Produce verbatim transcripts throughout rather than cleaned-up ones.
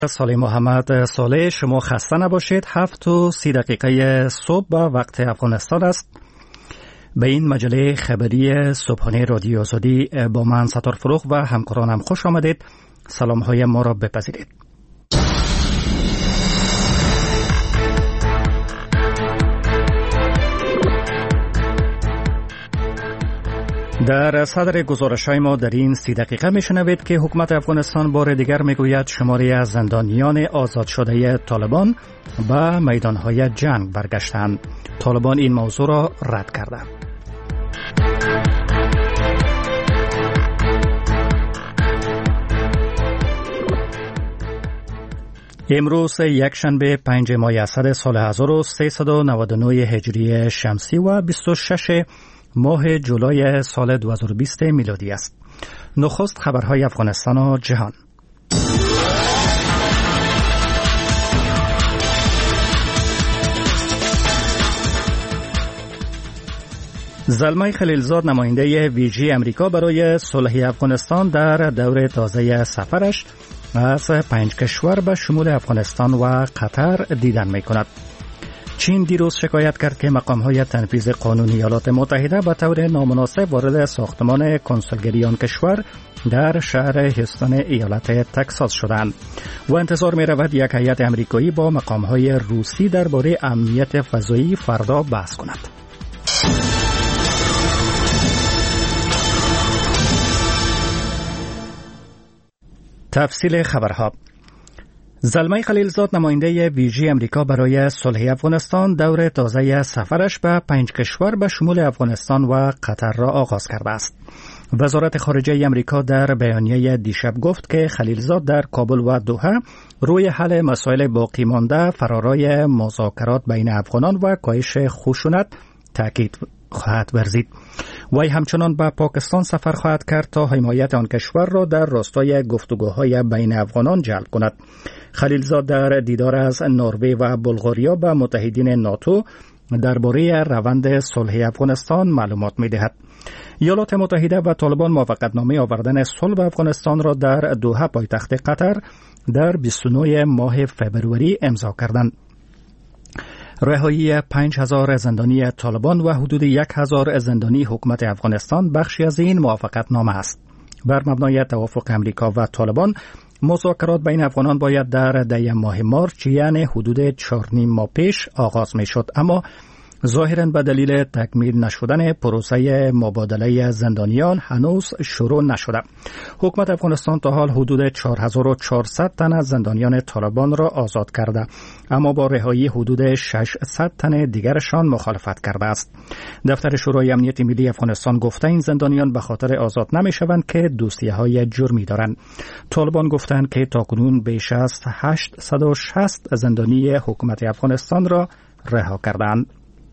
سالی محمد صالح، شما خسته نباشید. هفت و سی دقیقه صبح با وقت افغانستان است. به این مجله خبری صبحانه رادیو آزادی با من ستار فروغ و همکارانم خوش آمدید. سلام های ما را بپذیرید. در صدر گزارش‌های ما در این سی دقیقه میشنوید که حکومت افغانستان بار دیگر میگوید شماری از زندانیان آزاد شده طالبان به میدانهای جنگ برگشتند. طالبان این موضوع را رد کرده. امروز یک شنبه پنج ماه اسد سال هزار و سیصد و نود و نه هجری شمسی و بیست و شش ماه جولای سال دو هزار و بیست میلادی است. نخست خبرهای افغانستان و جهان. زلمه خلیلزاد نماینده ویژه امریکا برای صلح افغانستان در دور تازه سفرش از پنج کشور به شمول افغانستان و قطر دیدن می کند. چین دیروز شکایت کرد که مقام‌های تنفیذ قانون ایالات متحده به طور نامناسب وارد ساختمان کنسولگری آن کشور در شهر هیوستن ایالت تگزاس شدند و انتظار می‌رود یک هیئت آمریکایی با مقام‌های روسی درباره امنیت فضایی فردا بحث کند. تفصیل خبرها. زلمه خلیلزاد نماینده ویژه امریکا برای صلح افغانستان دور تازه سفرش به پنج کشور به شمول افغانستان و قطر را آغاز کرده است. وزارت خارجه امریکا در بیانیه دیشب گفت که خلیلزاد در کابل و دوحه روی حل مسائل باقی مانده، فرارای مذاکرات بین افغانان و کاهش خشونت تاکید خواهد ورزید. وی همچنان به پاکستان سفر خواهد کرد تا حمایت آن کشور را در راستای گفتگوهای بین افغانان جلب کند. خلیلزاد در دیدار از نروژ و بلغاریا به متحدین ناتو درباره روند صلح افغانستان معلومات می‌دهد. ایالات متحده و طالبان موافقتنامه آوردن صلح به افغانستان را در دوحه پایتخت قطر در بیست و نه ماه فوریه امضا کردند. رهایی پنج هزار زندانی طالبان و حدود یک هزار زندانی حکومت افغانستان بخشی از این موافقتنامه است. بر مبنای توافق امریکا و طالبان، مذاکرات بین افغانان باید در دی ماه مارچ یعنی حدود چهار نیم ماه پیش آغاز می شد، اما ظاهراً به دلیل تکمیل نشدن پروسه مبادله زندانیان هنوز شروع نشده. حکومت افغانستان تا حال حدود چهار هزار و چهارصد تن از زندانیان طالبان را آزاد کرده، اما با رهایی حدود ششصد تن دیگرشان مخالفت کرده است. دفتر شورای امنیت ملی افغانستان گفته این زندانیان به خاطر آزاد نمی شوند که دوسیه‌های جرمی دارند. طالبان گفتند که تاکنون بیش از هشتصد و شصت زندانی حکومت افغانستان را رها کردند.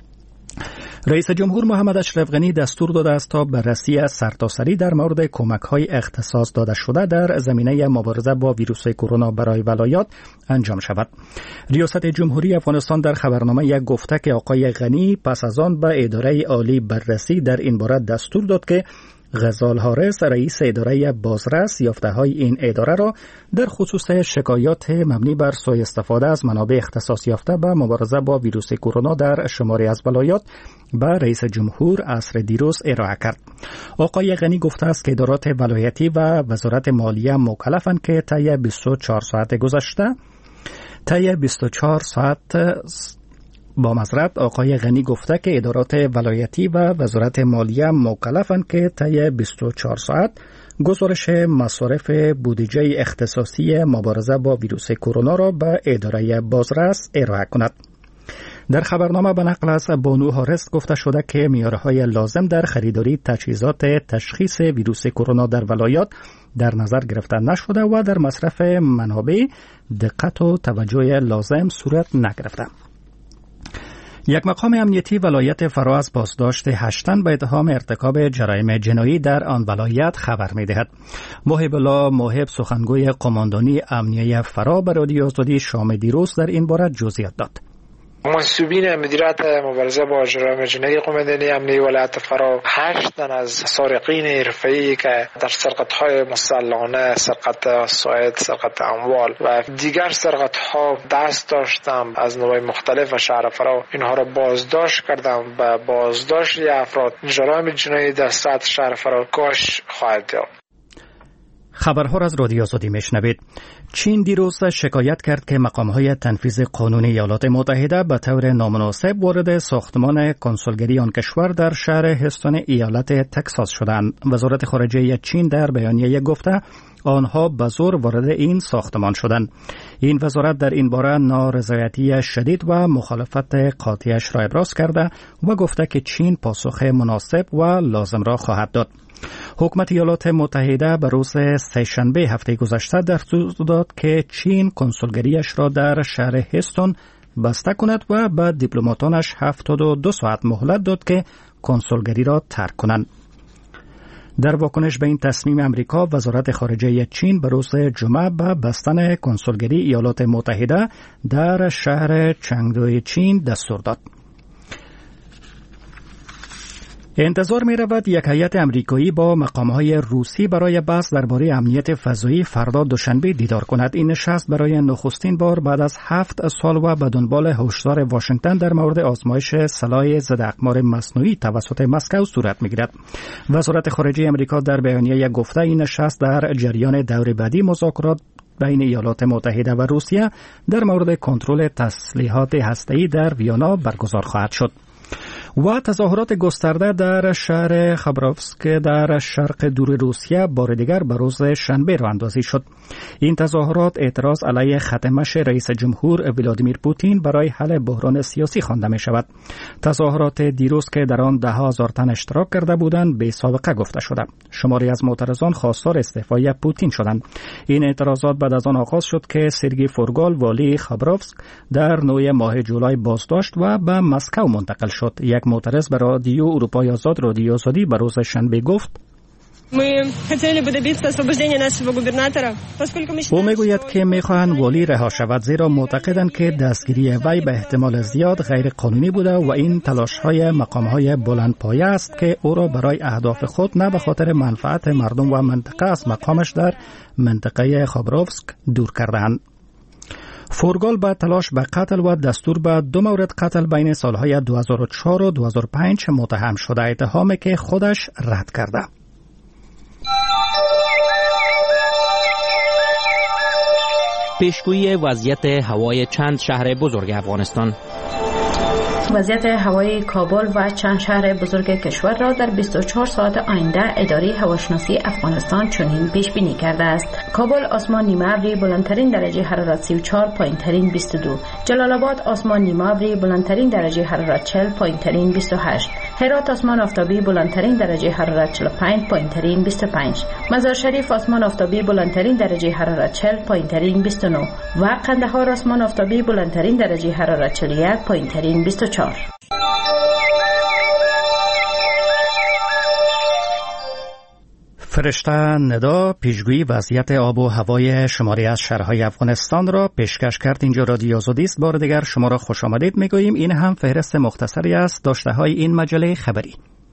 رئیس جمهور محمد اشرف غنی دستور داده است تا بررسی سرتاسری در مورد کمک‌های اختصاص داده شده در زمینه مبارزه با ویروس کرونا برای ولایات انجام شود. ریاست جمهوری افغانستان در خبرنامه یک گفته که آقای غنی پس از آن به اداره عالی بررسی در این باره دستور داد که غزال حارس رئیس اداره بازرس یافته‌های این اداره را در خصوص شکایات مبنی بر سوء استفاده از منابع اختصاص یافته به مبارزه با ویروس کرونا در شماری از ولایات به رئیس جمهور عصر دیروز ارائه کرد. آقای غنی گفته است که ادارات ولایتی و وزارت مالیه مکلفند که طی بیست و چهار ساعت گذشته طی بیست و چهار ساعت با معذرت آقای غنی گفته که ادارات ولایتی و وزارت مالیه مکلفند که طی بیست و چهار ساعت گزارش مصارف بودجه اختصاصی مبارزه با ویروس کرونا را به اداره بازرس ارائه کند. در خبرنامه به نقل از بانو حارس گفته شده که معیارهای لازم در خریداری تجهیزات تشخیص ویروس کرونا در ولایات در نظر گرفته نشده و در مصرف منابع دقت و توجه لازم صورت نگرفته. یک مقام امنیتی ولایت فرا از بازداشت هشت تن به اتهام ارتکاب جرایم جنایی در آن ولایت خبر می‌دهد. محب الله محب سخنگوی قماندانی امنیه فرا به رادیو آزادی شام دیروز در این باره جزئیات داد. مسئولین مدیریت مبارزه با جرایم جنایی قوم‌مدنی امنیه ولایت فرا هشت تن از سارقین حرفه‌ای که در سرقت‌های مسلحانه، سرقت عصاید، سرقت اموال و دیگر سرقت‌ها دست داشتم از نوع مختلف و شهر فرا اینها را بازداشت کردم و بازداشت افراد جرایم جنایی در سطح شهر فرا کاهش خواهد یافت. خبرها را از رادیو آزادی میشنوید. چین دیروز شکایت کرد که مقام‌های تنفیذ قانون ایالات متحده به طور نامناسب وارد ساختمان کنسولگری آن کشور در شهر هستون ایالت تکساس شدند. وزارت خارجه چین در بیانیه گفته آنها به زور وارد این ساختمان شدند. این وزارت در این باره نارضایتی شدید و مخالفت قاطعش را ابراز کرده و گفته که چین پاسخ مناسب و لازم را خواهد داد. حکومت ایالات متحده به روز سه‌شنبه هفته گذشته دستور داد که چین کنسولگریش را در شهر هستون بسته کند و به دیپلماتانش هفتاد و دو ساعت مهلت داد که کنسولگری را ترک کنند. در واکنش به این تصمیم امریکا، وزارت خارجه چین به روز جمعه به بستن کنسولگری ایالات متحده در شهر چنگدوی چین دستور داد. انتظار می رود یک هیئت امریکایی با مقام‌های روسی برای بحث درباره امنیت فضایی فردا دوشنبه دیدار کند. این نشست برای نخستین بار بعد از هفت سال و به دنبال هشدار واشنگتن در مورد آزمایش سلاح ضد اقمار مصنوعی توسط مسکو صورت می گیرد. وزارت خارجه امریکا در بیانیه گفته این نشست در جریان دور بعدی مذاکرات بین ایالات متحده و روسیه در مورد کنترل تسلیحات هسته‌ای در ویانا برگزار خواهد شد. و تظاهرات گسترده در شهر خبروفسک در شرق دور روسیه بار دیگر به روز شنبه راه اندازی شد. این تظاهرات اعتراض علیه ختمش رئیس جمهور ولادیمیر پوتین برای حل بحران سیاسی خوانده می شود. تظاهرات دیروز که در آن ده هزار تن اشتراک کرده بودند بی سابقه گفته شده. شماری از معترضان خواستار استعفای پوتین شدند. این اعتراضات بعد از آن آغاز شد که سرگئی فورگال والی خبروفسک در نوی ماه جولای بازداشت و به مسکو منتقل شد. یک معترض به رادیو اروپای آزاد رادیو آزادی به روز شنبه گفت او میگوید که میخواهند والی رها شود، زیرا معتقدند که دستگیری وی به احتمال زیاد غیر قانونی بوده و این تلاش های مقام های بلندپایه است که او را برای اهداف خود نه به خاطر منفعت مردم و منطقه از مقامش در منطقه خبروفسک دور کردند. فورگال با تلاش به قتل و دستور به دو مورد قتل بین سالهای دو هزار و چهار و دو هزار و پنج متهم شده، اتهامی که خودش رد کرده. پیشگویی وضعیت هوای چند شهر بزرگ افغانستان. وضعیت هوایی کابل و چند شهر بزرگ کشور را در بیست و چهار ساعت آینده اداره هواشناسی افغانستان چنین پیش بینی کرده است. کابل آسمان نیمه ابری بلندترین درجه حرارت سی و چهار، پایینترین بیست و دو. جلال آباد آسمان نیمه ابری بلندترین درجه حرارت چهل، پایینترین بیست و هشت. هرات آسمان آفتابی بلندترین درجه حرارت چهل و پنج، پایینترین بیست و پنج. مزار شریف آسمان آفتابی بلندترین درجه حرارت چهل، پایینترین بیست و نه و قندهار آسمان آفتابی بلندترین درجه حرارت چهل و یک، پایینترین بیست و چهار. فرشته ندا پیشگویی وضعیت آب و هوای شماری از شهرهای افغانستان را پیشکش کرد. اینجا رادیو آزادی است. بار دیگر شما را خوش آمدید میگوییم. این هم فهرست مختصری است داشته های این مجله خبری.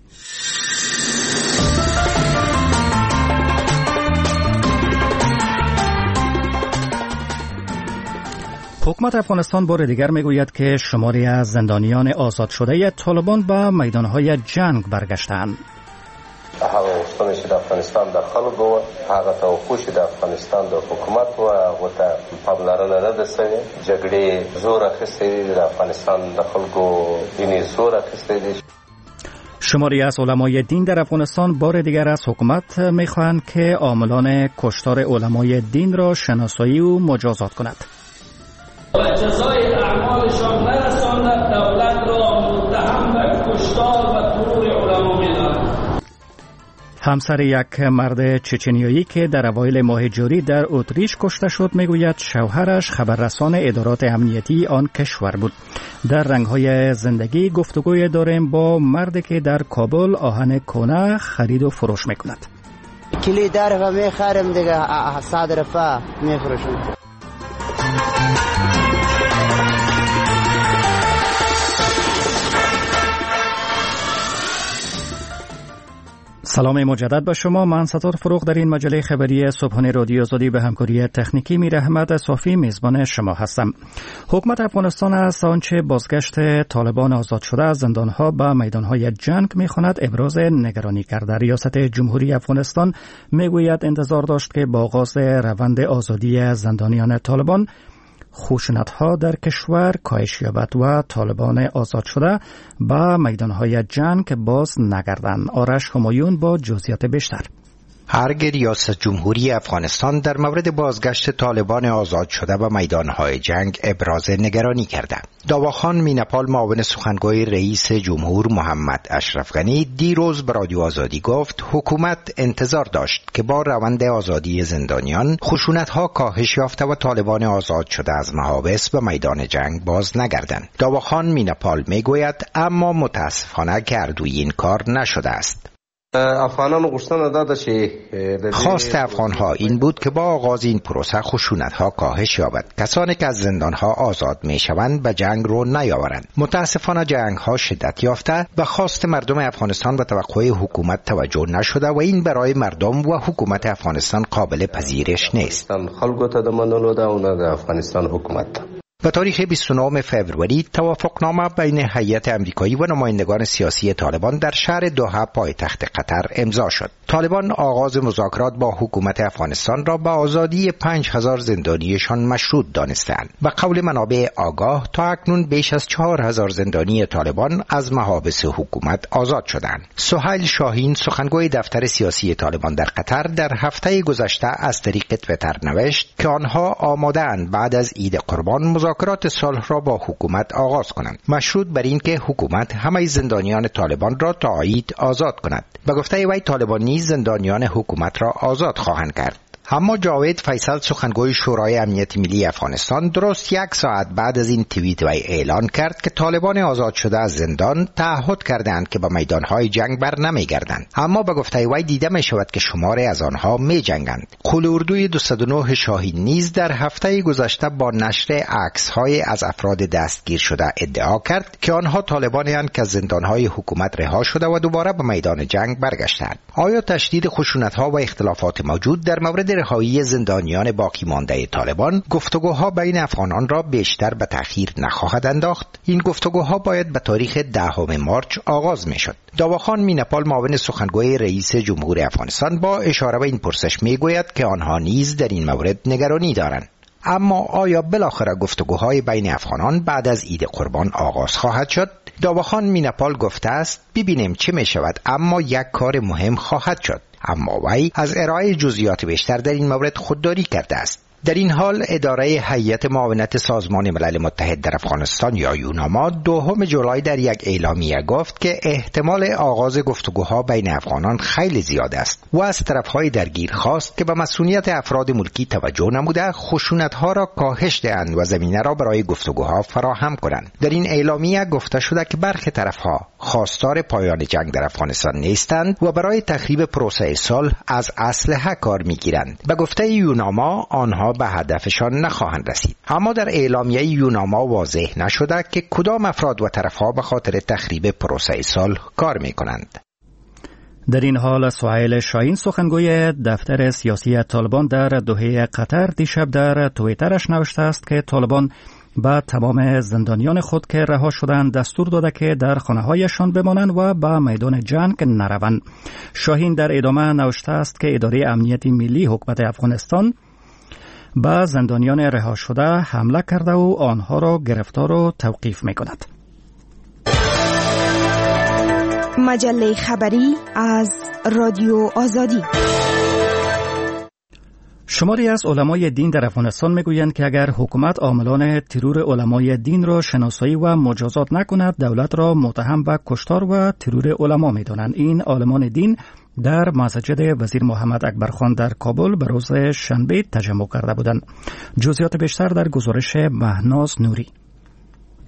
حکومت افغانستان بار دیگر میگوید که شماری از زندانیان آزاد شده طالبان به میدانهای جنگ برگشتند. هغه وختونه چې د افغانستان د خلکو و هغه توقع چې د افغانستان د حکومت و هغه ته پاملرنه نه ده شوې. جګړې زور اخیستی دی د افغانستان د خلکو دیني زور اخیستی دی. شماری از علمای دین در افغانستان بار دیگر از حکومت میخواهند که عاملان کشتار علمای دین را شناسایی و مجازات کند. و جزای اعمالشان نرساند دولت را متهم به کشتار و ترور علما می‌داند. همسر یک مرد چچنیایی که در اوایل ماه جاری در اتریش کشته شد میگوید شوهرش خبررسان ادارات امنیتی آن کشور بود. در رنگ‌های زندگی گفتگوی داریم با مردی که در کابل آهن کهنه خرید و فروش میکند. کلی داره و میخرم دیگه صادرفه میفروشم. سلام مجدد به شما. من ستار فروغ در این مجله خبری صبحانه رادیو آزادی به همکاری تکنیکی میر احمد صافی میزبان شما هستم. حکومت افغانستان از آنچه بازگشت طالبان آزاد شده از زندانها به میدانهای جنگ میخواند ابراز نگرانی کرده. ریاست جمهوری افغانستان میگوید انتظار داشت که با آغاز روند آزادی زندانیان طالبان خشونت‌ها در کشور کاهش یابد و طالبان آزاد شده به میدانهای جنگ باز نگردند. آرش همایون با جزئیات بیشتر. هرگاه ریاست جمهوری افغانستان در مورد بازگشت طالبان آزاد شده به میدانهای جنگ ابراز نگرانی کرده. داواخان مینپال معاون سخنگوی رئیس جمهور محمد اشرف غنی دیروز به رادیو آزادی گفت حکومت انتظار داشت که با روند آزادی زندانیان خشونت‌ها کاهش یافته و طالبان آزاد شده از محابس به میدان جنگ باز نگردند. داواخان مینپال میگوید اما متاسفانه که اردوی این کار نشده است. افغانان غوښتنه داده چې خواست افغانها این بود که با آغاز این پروسه خشونت‌ها کاهش یابد. کسانی که از زندانها آزاد میشوند به جنگ رو نیاورند. متاسفانه جنگ‌ها شدت یافته و خواست مردم افغانستان و توقع حکومت توجه نشده و این برای مردم و حکومت افغانستان قابل پذیرش نیست. خلکو ته د منلو ده او نه د افغانستان حکومت ته. به تاریخ بیست و نهم فوریه توافقنامه بین هیئت امریکایی و نمایندگان سیاسی طالبان در شهر دوحه پایتخت قطر امضا شد. طالبان آغاز مذاکرات با حکومت افغانستان را به آزادی پنج هزار زندانیشان مشروط دانستند. به قول منابع آگاه تا اکنون بیش از چهار هزار زندانی طالبان از محابس حکومت آزاد شدند. سهیل شاهین سخنگوی دفتر سیاسی طالبان در قطر در هفته گذشته از طریق توییتر نوشت که آنها آماده‌اند بعد از عید قربان مذاکرات صلح را با حکومت آغاز کنند، مشروط بر این که حکومت همه زندانیان طالبان را تا عید آزاد کند. به گفته وی طالبان نیز زندانیان حکومت را آزاد خواهند کرد. اما جاوید فیصل سخنگوی شورای امنیت ملی افغانستان درست یک ساعت بعد از این توییت وی اعلان کرد که طالبان آزاد شده از زندان تعهد کردند که به میدانهای جنگ بر نمیگردند. اما به گفته وی دیده می شود که شماری از آنها می جنگند. قول اردوی دویست و نه شاهین نیز در هفته گذشته با نشر عکس‌های از افراد دستگیر شده ادعا کرد که آنها طالبانی‌اند که از زندانهای حکومت رها شده و دوباره به میدان جنگ برگشتند. آیا تشدید خشونت‌ها و اختلافات موجود در مورد رهایی زندانیان باقی مانده طالبان گفتگوها بین افغانان را بیشتر به تأخیر نخواهد انداخت؟ این گفتگوها باید به تاریخ دهم مارچ آغاز میشد. داواخان مینپال معاون سخنگوی رئیس جمهور افغانستان با اشاره به این پرسش میگوید که آنها نیز در این مورد نگرانی دارند. اما آیا بالاخره گفتگوهای بین افغانان بعد از عید قربان آغاز خواهد شد؟ داواخان مینپال گفته است ببینیم چه می شود، اما یک کار مهم خواهد شد. اما وی از ارائه جزئیات بیشتر در این مورد خودداری کرده است. در این حال اداره هیئت معاونت سازمان ملل متحد در افغانستان یا یوناما دوم جولای در یک اعلامیه گفت که احتمال آغاز گفتگوها بین افغانان خیلی زیاد است و از طرفهای درگیر خواست که به مسئولیت افراد ملکی توجه نموده خشونت‌ها را کاهش دهند و زمینه را برای گفتگوها فراهم کنند. در این اعلامیه گفته شده که برخی طرفها خواستار پایان جنگ در افغانستان نیستند و برای تخریب پروسه صلح از اسلحه کار می‌گیرند. به گفته یوناما آنها به هدفشان نخواهند رسید. اما در اعلامیه یوناما واضح نشده که کدام افراد و طرفها به خاطر تخریب پروسه صلح کار می‌کنند. در این حال سهیل شاهین سخنگوی دفتر سیاسی طالبان در دوحه قطر دیشب در توییترش نوشته است که طالبان به تمام زندانیان خود که رها شدند دستور داده که در خانه‌هایشان بمانند و به میدان جنگ نروند. شاهین در ادامه نوشته است که اداره امنیت ملی حکومت افغانستان به زندانیان رها شده حمله کرده و آنها را گرفتار و توقیف می‌کند. مجله خبری از رادیو آزادی. شماری از علمای دین در افغانستان میگویند که اگر حکومت عاملان ترور علمای دین را شناسایی و مجازات نکند دولت را متهم به کشتار و ترور علما میدانند. این عالمان دین در مسجد وزیر محمد اکبر خان در کابل به روز شنبه تجمع کرده بودند. جزئیات بیشتر در گزارش مهناز نوری.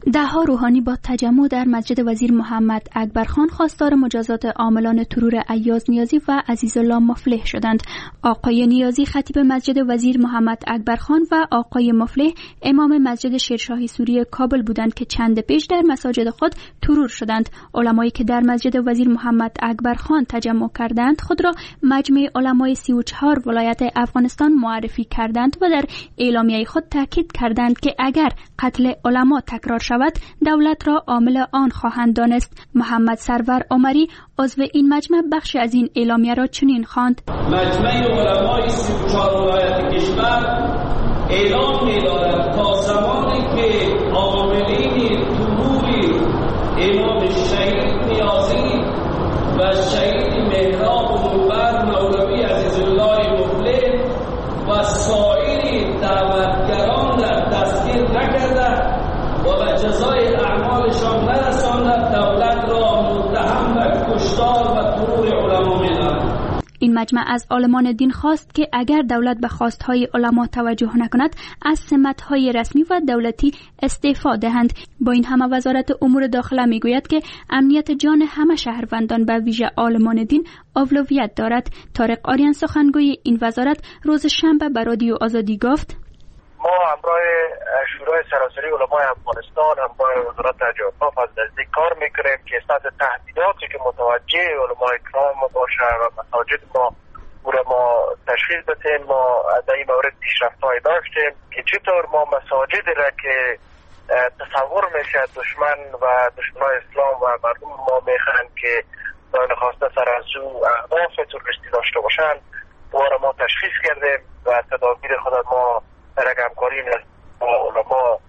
ده‌ها روحانی با تجمع در مسجد وزیر محمد اکبرخان خواستار مجازات عاملان ترور ایاز نیازی و عزیزالله مفلح شدند. آقای نیازی خطیب مسجد وزیر محمد اکبرخان و آقای مفلح امام مسجد شیرشاهی سوری کابل بودند که چند پیش در مساجد خود ترور شدند. علمایی که در مسجد وزیر محمد اکبرخان تجمع کردند خود را مجمع علمای سی و چهار ولایت افغانستان معرفی کردند و در اعلامیه خود تاکید کردند که اگر قتل علما تکرار شود دولت را عامل آن خواهند دانست. محمد سرور عمری عضو این مجمع بخش از این اعلامیه را چنین خواند: مجمع علمای سی و چهار ولایت کشور اعلام می‌دارد تا زمانی که عاملین ترور امام شهید نیازی و شهید مهراب و منور مولوی عزیزالله مفلح و سایر دعوتگران را دستگیر نکرده و به جزای اعمالشان نرساند دولت را متهم به کشتار و ترور علما می‌داند. این مجمع از عالمان دین خواست که اگر دولت به خواستهای علما توجه نکند از سمت‌های رسمی و دولتی استعفا دهند. با این همه وزارت امور داخله میگوید که امنیت جان همه شهروندان به ویژه عالمان دین اولویت دارد. طارق آریان سخنگوی این وزارت روز شنبه به رادیو آزادی گفت: ما همراه شورای سراسری علمای افغانستان همراه وزارت اوقاف از نزدیک کار میکنیم که سطح تهدیداتی که متوجه علمای کرام باشه و مساجد ما او را ما تشخیص بدیم. ما در این مورد پیشرفت‌هایی داشتیم که چطور ما مساجد را که تصور میشه دشمن و دشمنای اسلام و مردم ما میخوان که دائم خواسته سر از او اهداف تروریستی داشته باشند او را ما تشخیص کردیم و تدابیر خود ما در همکاری با علما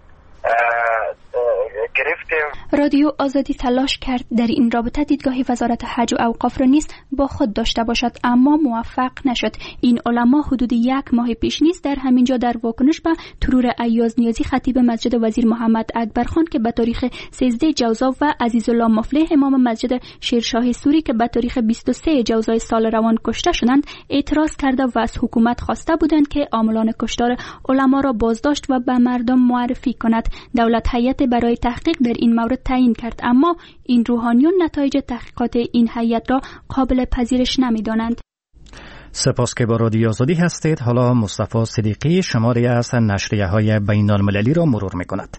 گرفتیم. رادیو آزادی تلاش کرد در این رابطه دیدگاهی وزارت حج و اوقاف را نیز با خود داشته باشد اما موفق نشد. این علما حدود یک ماه پیش نیز در همینجا در واکنش به ترور ایاز نیازی خطیب مسجد وزیر محمد اکبرخان که به تاریخ سیزده جوزا و عزیزالله مفلح امام مسجد شیرشاهی سوری که به تاریخ بیست و سه جوزای سال روان کشته شدند اعتراض کرده و از حکومت خواسته بودند که عاملان کشتار علما را بازداشت و به مردم معرفی کند. دولت هیئت برای تحقیق در این مورد تعیین کرد اما این روحانیون نتایج تحقیقات این هیئت را قابل پذیرش نمی‌دانند. سپاس که با رادیو آزادی هستید. حالا مصطفی صدیقی شماری از نشریه‌های بین‌المللی را مرور می‌کند.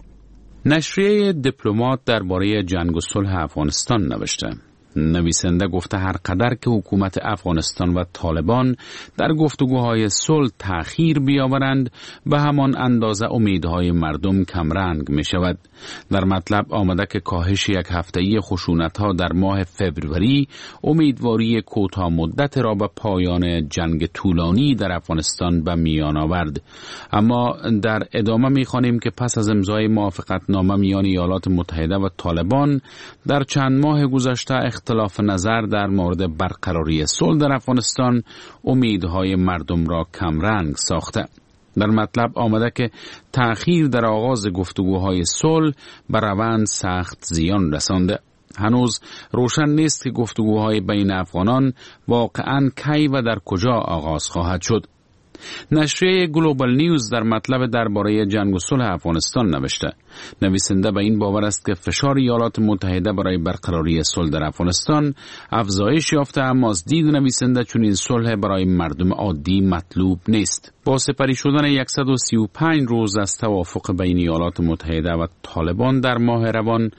نشریه دیپلمات درباره جنگ و صلح افغانستان نوشته. نویسنده گفته هر قدر که حکومت افغانستان و طالبان در گفتگوهای صلح تأخیر بیاورند به همان اندازه امیدهای مردم کمرنگ می شود. در مطلب آمده که کاهش یک هفته‌ای خشونت‌ها در ماه فوریه امیدواری کوتاه مدت را به پایان جنگ طولانی در افغانستان به میان آورد. اما در ادامه می‌خوانیم که پس از امضای موافقتنامه میان ایالات متحده و طالبان در چند ماه گذشته اختلاف نظر در مورد برقراری صلح در افغانستان امیدهای مردم را کمرنگ ساخته. در مطلب آمده که تأخیر در آغاز گفتگوهای صلح به روند سخت زیان رسانده. هنوز روشن نیست که گفتگوهای بین افغانان واقعاً کی و در کجا آغاز خواهد شد. نشریه گلوبال نیوز در مطلب درباره جنگ و صلح افغانستان نوشته. نویسنده به این باور است که فشار ایالات متحده برای برقراری صلح در افغانستان افزایش یافته، اما از دید نویسنده چون این صلح برای مردم عادی مطلوب نیست. با سپری شدن صد و سی و پنج روز از توافق بین ایالات متحده و طالبان در ماه روان،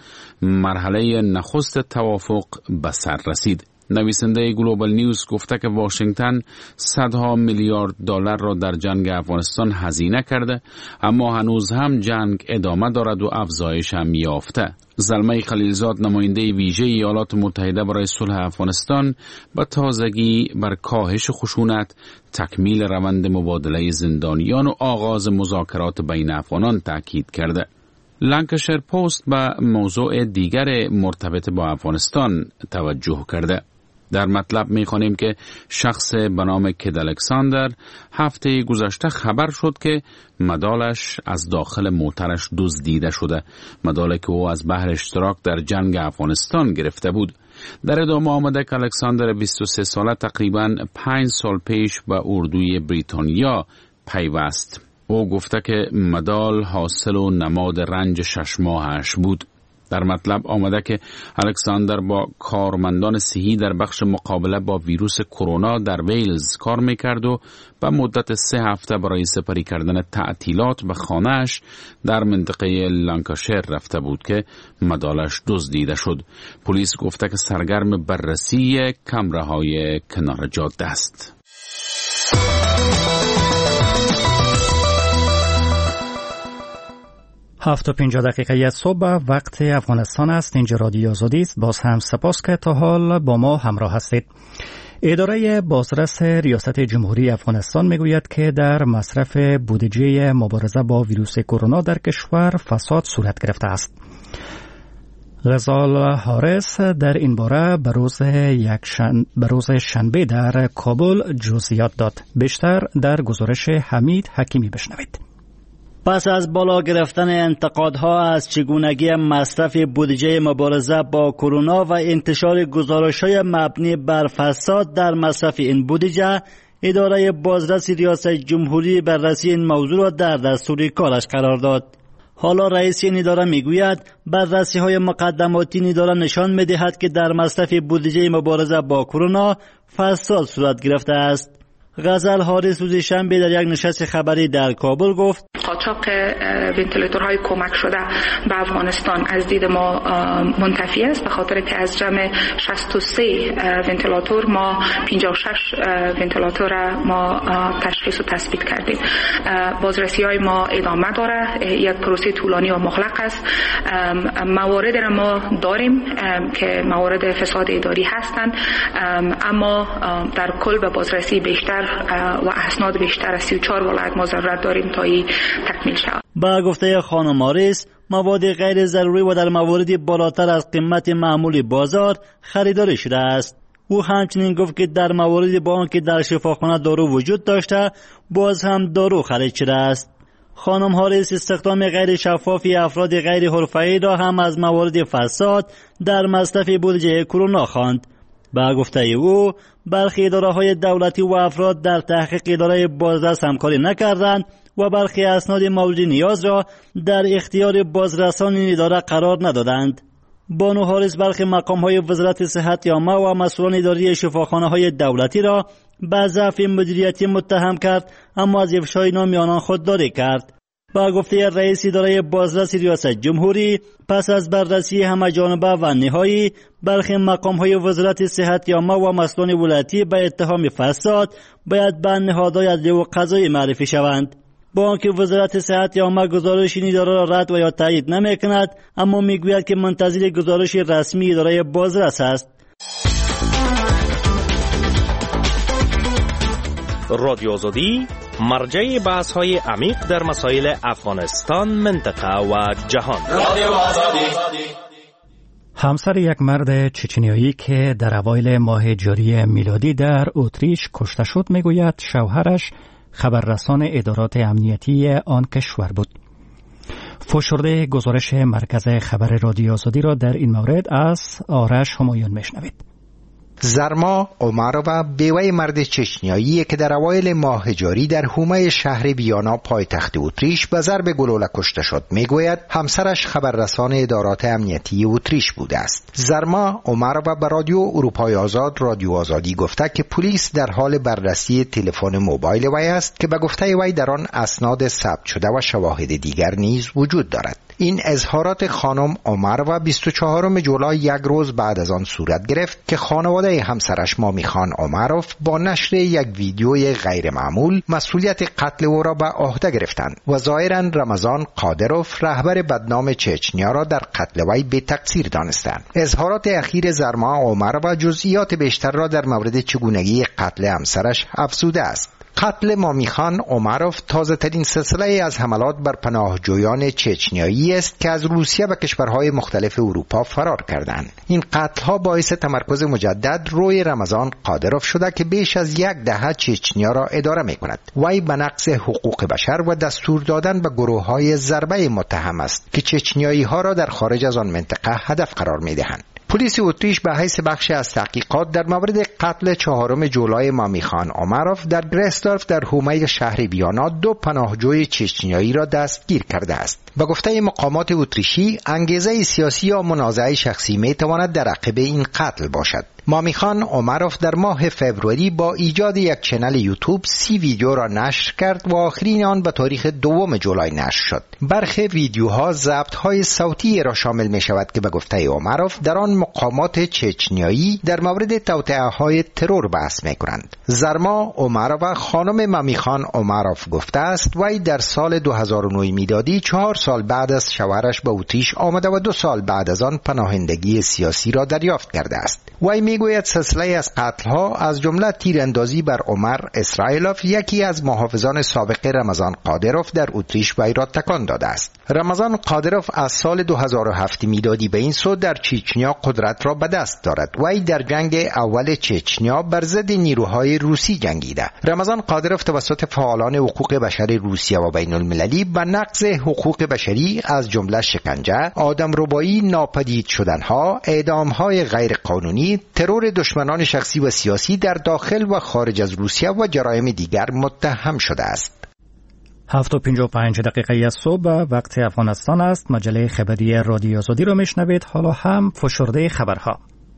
مرحله نخست توافق به سر رسید. نویسنده گلوبال نیوز گفته که واشنگتن صدها میلیارد دلار را در جنگ افغانستان هزینه کرده، اما هنوز هم جنگ ادامه دارد و افزایش هم یافته. زلمه خلیلزاد نماینده ویژه ایالات متحده برای صلح افغانستان به تازگی بر کاهش خشونت، تکمیل روند مبادله زندانیان و آغاز مذاکرات بین افغانان تاکید کرده. لانکشایر پست به موضوع دیگر مرتبط با افغانستان توجه کرده. در مطلب می‌خوانیم که شخص به نام کید الکساندر هفته گذشته خبر شد که مدالش از داخل موترش دزدیده شده، مدالی که او از بهر اشتراک در جنگ افغانستان گرفته بود. در ادامه آمده که الکساندر بیست و سه ساله تقریباً پنج سال پیش به اردوی بریتانیا پیوست. او گفته که مدال حاصل و نماد رنج شش ماهش بود. در مطلب آمده که الکساندر با کارمندان صحی در بخش مقابله با ویروس کرونا در ویلز کار میکرد و به مدت سه هفته برای سپری کردن تعطیلات به خانهش در منطقه لانکاشیر رفته بود که مدالش دزدیده شد. پلیس گفته که سرگرم بررسی کمره‌های کنار جاده است. هفت و پنجاه دقیقه صبح وقت افغانستان است. اینجا رادیو آزادی است. باز هم سپاس که تا حال با ما همراه هستید. اداره بازرس ریاست جمهوری افغانستان میگوید که در مصرف بودجه مبارزه با ویروس کرونا در کشور فساد صورت گرفته است. غزال حارس در این باره به روز یک شن... به روز شنبه در کابل جزئیات داد. بیشتر در گزارش حمید حکیمی بشنوید. پس از بالا گرفتن انتقادها از چگونگی مصرف بودجه مبارزه با کرونا و انتشار گزارش‌های مبنی بر فساد در مصرف این بودجه، اداره بازرس ریاست جمهوری بررسی این موضوع را در دستور کارش قرار داد. حالا رئیس این اداره میگوید بررسی‌های مقدماتی این اداره نشان می‌دهد که در مصرف بودجه مبارزه با کرونا فساد صورت گرفته است. غزل حارس روز شنبه در یک نشست خبری در کابل گفت قاچاق ونتیلاتورهای کمک شده به افغانستان از دید ما منتفی است، به خاطر که از جمع شصت و سه ونتیلاتور ما پنجاه و شش ونتیلاتور ما تشخیص و تثبیت کردیم. بازرسی های ما ادامه داره، یک پروسه طولانی و مغلق است. موارد را ما داریم که موارد فساد اداری هستند، اما در کل به بازرسی بیشتر و اسناد بیشتر از سی و چهار ولایت ما ضرورت داریم تا این تکمیل شود. با گفته خانم آریس، مواد غیر ضروری و در مواردی بالاتر از قیمت معمولی بازار خریداری شده است. او همچنین گفت که در مواردی با آنکه در شفاخانه دارو وجود داشته، باز هم دارو خرید شده است. خانم هاریس استخدام غیر شفافی افراد غیر حرفه‌ای را هم از موارد فساد در مصرف بودجه کرونا خواند. با گفته او، برخی اداره‌های دولتی و افراد در تحقیق اداره بازرس همکاری نکردند و برخی اسناد مورد نیاز را در اختیار بازرسان این اداره قرار ندادند. بانو هاریس برخی مقام‌های وزارت صحت عامه و مسئولان اداری شفاخانه‌های دولتی را به ضعف مدیریتی متهم کرد، اما از افشای نام آنان خودداری کرد. با گفته رئیس اداره بازرس ریاست جمهوری، پس از بررسی همه‌جانبه و نهایی، برخی مقام‌های وزارت صحت عامه و مسئولان ولایتی به اتهام فساد باید به نهادهای عدلیه و قضایی معرفی شوند. با آنکه وزارت صحت عامه گزارش این اداره را رد و یا تایید نمی‌کند، اما میگوید که منتظر گزارش رسمی اداره بازرس است. رادیو آزادی مرجع بحث های عمیق در مسائل افغانستان، منطقه و جهان. رادیو آزادی. همسر یک مرد چچنیایی که در اوایل ماه جاری میلادی در اتریش کشته شد میگوید شوهرش خبررسان ادارات امنیتی آن کشور بود. فشرده گزارش مرکز خبر رادیو آزادی را در این مورد از آرش همایون میشنوید. زرما عمرova بیوه مرد چچنیایی که در اوایل ماه جاری در حومه شهر ویانا پایتخت اتریش به ضرب گلوله کشته شد میگوید همسرش خبررسان ادارات امنیتی اتریش بوده است. زرما عمرova به رادیو اروپای آزاد رادیو آزادی گفته که پلیس در حال بررسی تلفن موبایل وی است که به گفته وی در آن اسناد ثبت شده و شواهد دیگر نیز وجود دارد. این اظهارات خانم عمرova بیست و چهارم جولای یک روز بعد از آن صورت گرفت که خانواده همسرش مامی خان عمروف با نشر یک ویدیوی غیر معمول مسئولیت قتل او را به عهده گرفتند و ظاهرا رمضان قادروف رهبر بدنام چچنیا را در قتل وی به تقصیر دانستند. اظهارات اخیر زرما عمرova جزئیات بیشتر را در مورد چگونگی قتل همسرش افزوده است. قتل مامی خان عمروف تازه ترین سلسله از حملات بر پناهجویان چچنیایی است که از روسیه و کشورهای مختلف اروپا فرار کردند. این قتل ها باعث تمرکز مجدد روی رمضان قادروف شده که بیش از یک دهه چچنیا را اداره می کند. وی به نقض حقوق بشر و دستور دادن به گروه های ضربه متهم است که چچنیایی ها را در خارج از آن منطقه هدف قرار می دهند. پلیس اتریش به حیث بخشی از تحقیقات در مورد قتل چهارم جولای مامیخان اوماروف در برستارف در حومه شهر ویانا دو پناهجوی چچنیایی را دستگیر کرده است. به گفته مقامات اتریشی، انگیزه سیاسی یا منازعه شخصی می تواند در عقب این قتل باشد. مامیخان اوماروف در ماه فوریه با ایجاد یک چنل یوتیوب سی ویدیو را نشر کرد و آخرین آن به تاریخ دوم جولای نشر شد. برخی ویدیوها ضبط‌های صوتی را شامل می شود که به گفته اوماروف در آن مقامات چچنیایی در مورد توطئه‌های ترور بحث می کنند. زرما اومارووا خانم مامیخان اوماروف گفته است وی در سال دو هزار و نه میلادی چهار سال بعد از شوهرش به اتریش آمده و دو سال بعد از آن پناهندگی سیاسی را دریافت کرده است. وی میگوید سلسله از قتل‌ها از جمله تیراندازی بر عمر اسرائیلوف، یکی از محافظان سابق رمضان قادروف، در اتریش وی را تکان داده است. رمضان قادروف از سال دو هزار و هفت میلادی به این سو در چچنیا قدرت را به دست دارد. وی در جنگ اول چچنیا بر ضد نیروهای روسی جنگیده. رمضان قادروف توسط فعالان حقوق بشر روسیه و بین المللی به نقض حقوق بشری از جمله شکنجه، آدمربایی، ناپدید شدنها، اعدامهای غیر قانونی، ترور دشمنان شخصی و سیاسی در داخل و خارج از روسیه و جرایم دیگر متهم شده است. هفت و پنج و پنج دقیقه از صبح وقت افغانستان است. مجله خبری رادیو آزادی رو میشنوید. حالا هم فشرده خبرها.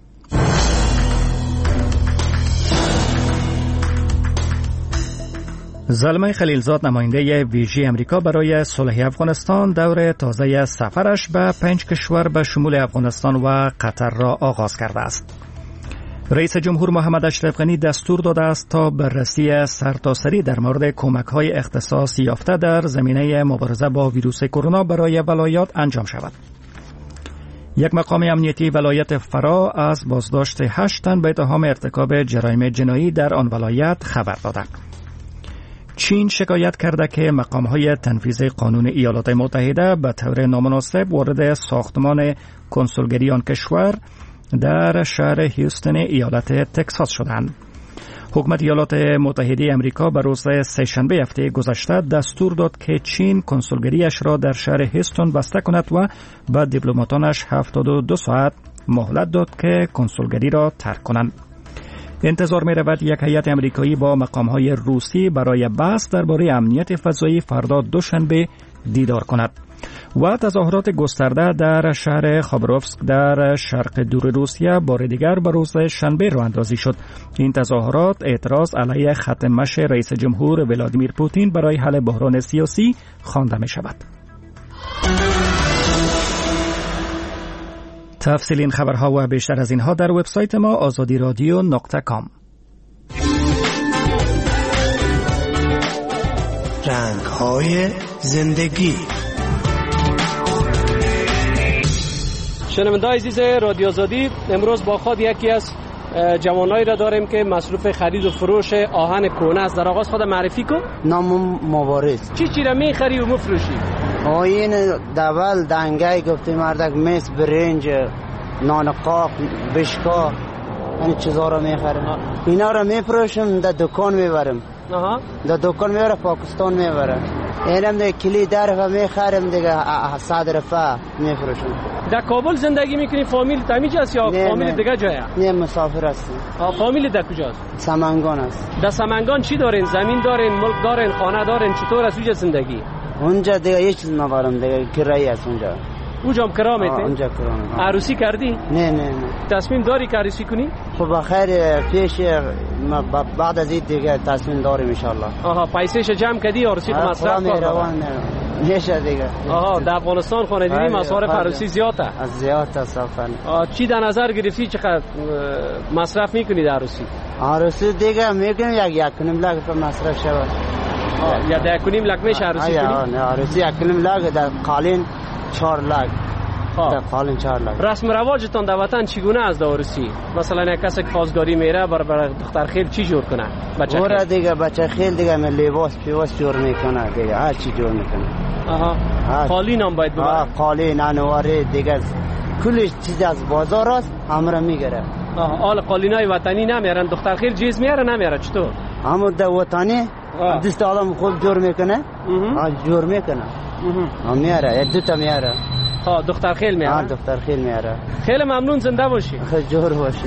زلمه خلیلزاد، نماینده ویژه امریکا برای صلح افغانستان، دور تازه سفرش به پنج کشور به شمول افغانستان و قطر را آغاز کرده است. رئیس جمهور محمد اشرف غنی دستور داده است تا بررسی سرتاسری در مورد کمک‌های اختصاص یافته در زمینه مبارزه با ویروس کرونا برای ولایات انجام شود. یک مقام امنیتی ولایت فرا از بازداشت هشت تن به اتهام ارتکاب جرایم جنایی در آن ولایت خبر داده. چین شکایت کرده که مقام‌های تنفیذ قانون ایالات متحده به طور نامناسب وارد ساختمان کنسولگری آن کشور در شهر هیوستن ایالت تکساس شدند. حکومت ایالات متحده امریکا به روز سه‌شنبه هفته گذشته دستور داد که چین کنسولگریش را در شهر هیوستن بسته کند و به دیپلماتانش هفتاد و دو ساعت مهلت داد که کنسولگری را ترک کنند. انتظار می رود یک هیئت امریکایی با مقام‌های روسی برای بحث درباره امنیت فضایی فردا دوشنبه دیدار کند. و تظاهرات گسترده در شهر خاباروفسک در شرق دور روسیه بار دیگر به روز شنبه راه اندازی شد. این تظاهرات اعتراض علیه خط مشی رئیس جمهور ولادیمیر پوتین برای حل بحران سیاسی خوانده می شود. تفصیل این خبرها و بیشتر از اینها در وبسایت ما آزادی رادیو نقطه کام. رنگ‌های زندگی. شنونده‌های عزیز رادیو آزادی، امروز با خود یکی از جوانایی را داریم که مصروف خرید و فروش آهن کهنه است. در آغاز خود معرفی کن. نام مبارز. چی چی را می‌خری و می‌فروشی؟ آین دول دنگای گفته مردک مس برنج نان قاق بشکا این چیزا رو می‌خرم. اینا رو می‌فروشم در دکان میبرم. آها. در دکان میبرم پاکستان میبرم. اینم دیگه کلی در می‌خرم دیگه صدر فا می‌فروشم. در کابل زندگی میکنی؟ فامیل تمیج است یا فامیل دیگه جایه؟ نه مسافر هستم. آ فامیل در کجاست؟ سمنگان است. در سمنگان چی دارین؟ زمین دارین، ملک دارین، خانه دارین؟ چطور است اونجا زندگی؟ اونجا دیگه هیچ چیز ندارم دیگه، کرایه است اونجا. اونجا هم کرا میتی؟ اونجا کرا میتی. عروسی کردی؟ نه نه نه. تصمیم داری که عروسی کنی؟ خب بخیر پیش بعد از این دیگه تصمیم داریم ان شاء الله. آها پیسه‌ش جمع کردی عروسی تو مصرف کن؟ میشه دیگه. آها در افغانستان خونه دیدی مصارف عروسی زیاده. از زیاد اصلا. چی در نظر گرفتی چقدر مصرف میکنی در عروسی؟ عروسی دیگه میکنیم یک یک کنیم لک مصرف شود. یا یک کنیم لک میشه عروسی کنی؟ نه عروسی یک کنیم لک در قالین چهار لک. در قالین چهار لک. رسم رواجتان در وطن چگونه است در عروسی؟ مثلا یک کسی که خواستگاری میره برای دختر خیل چی جور کنه؟ بچه خیل دیگه بچه خیل دیگه من لباس پیواس جور میکنه دیگه هر چی جور میکنه. آها. قالین هم باید ببره. آه قالین انواره دیگه کل چیز از بازار است همرا میگیره. آها حال قالینای وطنی نمیارن دختر خیل جیز میاره نمیاره چطور؟ همون در وطنی دست آدم خود جور میکنه. آه جور میکنه. آه میاره دو تا میاره. ها دختر خیل میاره؟ ها دختر خیل میاره. خیلی ممنون، زنده باشی. خیلی جور باشی.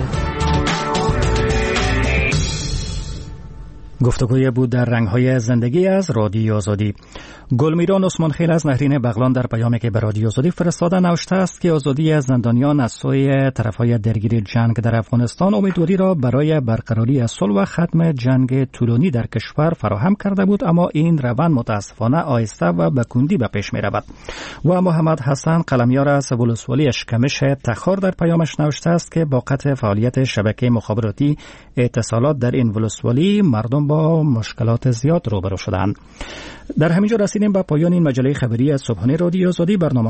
گفتگوی بود در رنگ‌های زندگی از رادیو آزادی. گلمیران عثمان خیل از نهرین بغلان در پیامی که به رادیو آزادی فرستاده نوشته است که آزادی از زندانیان از سوی طرفهای درگیر جنگ در افغانستان امیدواری را برای برقراری صلح و ختم جنگ طولانی در کشور فراهم کرده بود، اما این روند متاسفانه آهسته و به کندی به پیش می رود. و محمد حسن قلمیار از ولسوالی اشکمش تخار در پیامش نوشته است که با قطع فعالیت شبکه مخابراتی اتصالات در این ولسوالی مردم با مشکلات زیاد روبرو شدند. در همینجا رسیدیم به پایان این مجله خبری از صبحانه رادیو آزادی. برنامه